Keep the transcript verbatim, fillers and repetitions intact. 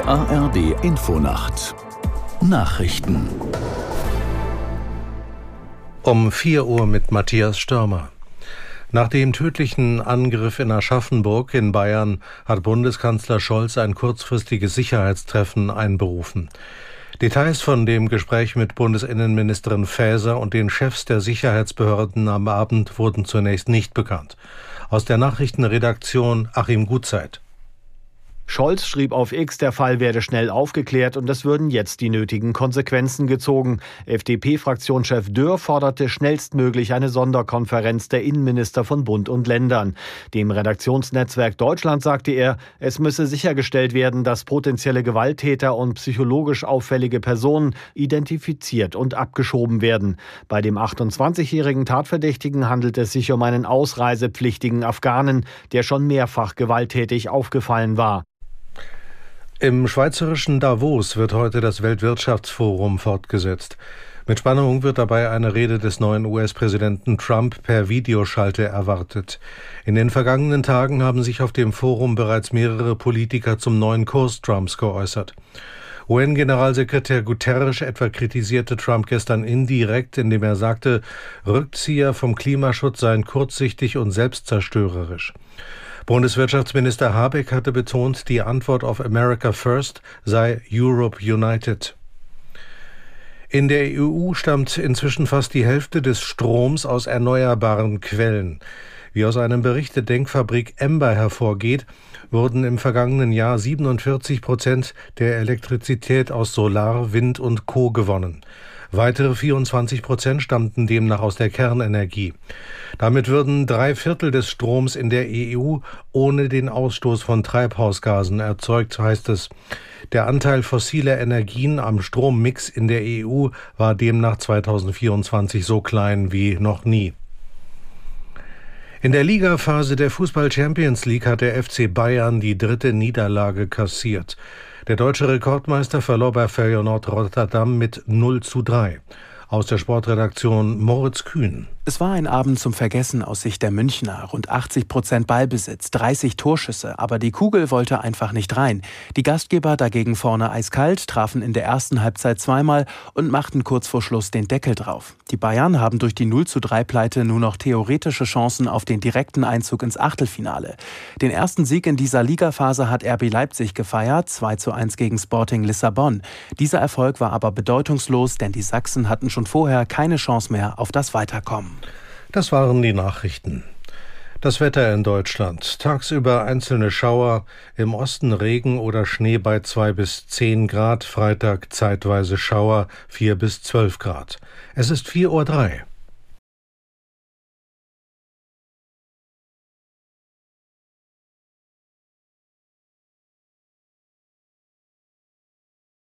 A R D Infonacht Nachrichten um vier Uhr mit Matthias Störmer. Nach dem tödlichen Angriff in Aschaffenburg in Bayern hat Bundeskanzler Scholz ein kurzfristiges Sicherheitstreffen einberufen. Details von dem Gespräch mit Bundesinnenministerin Faeser und den Chefs der Sicherheitsbehörden am Abend wurden zunächst nicht bekannt. Aus der Nachrichtenredaktion Achim Gutzeit. Scholz schrieb auf X, der Fall werde schnell aufgeklärt und es würden jetzt die nötigen Konsequenzen gezogen. F D P-Fraktionschef Dürr forderte schnellstmöglich eine Sonderkonferenz der Innenminister von Bund und Ländern. Dem Redaktionsnetzwerk Deutschland sagte er, es müsse sichergestellt werden, dass potenzielle Gewalttäter und psychologisch auffällige Personen identifiziert und abgeschoben werden. Bei dem achtundzwanzigjährigen Tatverdächtigen handelt es sich um einen ausreisepflichtigen Afghanen, der schon mehrfach gewalttätig aufgefallen war. Im schweizerischen Davos wird heute das Weltwirtschaftsforum fortgesetzt. Mit Spannung wird dabei eine Rede des neuen U S-Präsidenten Trump per Videoschalte erwartet. In den vergangenen Tagen haben sich auf dem Forum bereits mehrere Politiker zum neuen Kurs Trumps geäußert. U N-Generalsekretär Guterres etwa kritisierte Trump gestern indirekt, indem er sagte, Rückzieher vom Klimaschutz seien kurzsichtig und selbstzerstörerisch. Bundeswirtschaftsminister Habeck hatte betont, die Antwort auf America First sei Europe United. In der E U stammt inzwischen fast die Hälfte des Stroms aus erneuerbaren Quellen. Wie aus einem Bericht der Denkfabrik Ember hervorgeht, wurden im vergangenen Jahr siebenundvierzig Prozent der Elektrizität aus Solar, Wind und Co. gewonnen. Weitere vierundzwanzig Prozent stammten demnach aus der Kernenergie. Damit würden drei Viertel des Stroms in der E U ohne den Ausstoß von Treibhausgasen erzeugt, heißt es. Der Anteil fossiler Energien am Strommix in der E U war demnach zweitausendvierundzwanzig so klein wie noch nie. In der Ligaphase der Fußball-Champions League hat der F C Bayern die dritte Niederlage kassiert. Der deutsche Rekordmeister verlor bei Feyenoord Rotterdam mit null zu drei. Aus der Sportredaktion Moritz Kühn. Es war ein Abend zum Vergessen aus Sicht der Münchner. Rund achtzig Prozent Ballbesitz, dreißig Torschüsse, aber die Kugel wollte einfach nicht rein. Die Gastgeber dagegen vorne eiskalt, trafen in der ersten Halbzeit zweimal und machten kurz vor Schluss den Deckel drauf. Die Bayern haben durch die null zu drei Pleite nur noch theoretische Chancen auf den direkten Einzug ins Achtelfinale. Den ersten Sieg in dieser Ligaphase hat R B Leipzig gefeiert, zwei zu eins gegen Sporting Lissabon. Dieser Erfolg war aber bedeutungslos, denn die Sachsen hatten schon vorher keine Chance mehr auf das Weiterkommen. Das waren die Nachrichten. Das Wetter in Deutschland. Tagsüber einzelne Schauer, im Osten Regen oder Schnee bei zwei bis zehn Grad, Freitag zeitweise Schauer, vier bis zwölf Grad. Es ist vier Uhr drei.